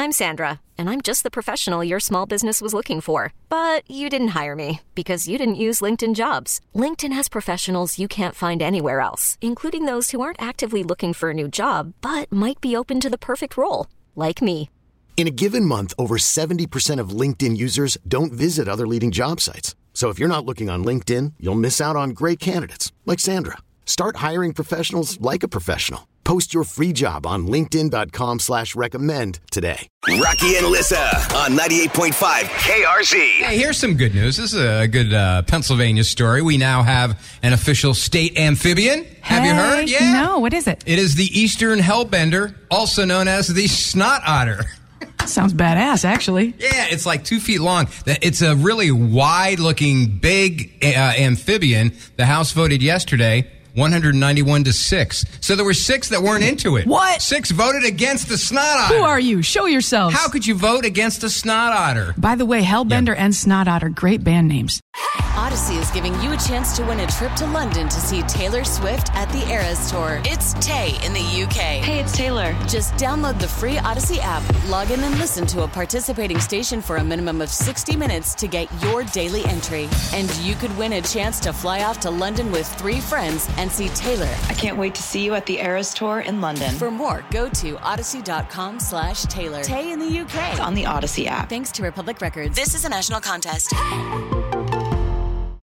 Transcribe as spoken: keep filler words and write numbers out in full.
I'm Sandra, and I'm just the professional your small business was looking for. But you didn't hire me because you didn't use LinkedIn Jobs. LinkedIn has professionals you can't find anywhere else, including those who aren't actively looking for a new job, but might be open to the perfect role, like me. In a given month, over seventy percent of LinkedIn users don't visit other leading job sites. So if you're not looking on LinkedIn, you'll miss out on great candidates like Sandra. Start hiring professionals like a professional. Post your free job on linkedin.com slash recommend today. Rocky and Lissa on ninety-eight point five K R Z. Hey, here's some good news. This is a good uh, Pennsylvania story. We now have an official state amphibian. Have hey, you heard? Yeah. No, what is it? It is the Eastern Hellbender, also known as the Snot Otter. Sounds badass, actually. Yeah, it's like two feet long. It's a really wide-looking, big uh, amphibian. The House voted yesterday one hundred ninety-one to six. So there were six that weren't into it. What? Six voted against the Snot Otter. Who are you? Show yourselves. How could you vote against a Snot Otter? By the way, Hellbender Yeah. and Snot Otter, great band names. Odyssey is giving you a chance to win a trip to London to see Taylor Swift at the Eras Tour. It's Tay in the U K. Hey, it's Taylor. Just download the free Odyssey app, log in and listen to a participating station for a minimum of sixty minutes to get your daily entry. And you could win a chance to fly off to London with three friends and see Taylor. I can't wait to see you at the Eras Tour in London. For more, go to odyssey.com slash Taylor. Tay in the U K. On the Odyssey app. Thanks to Republic Records. This is a national contest.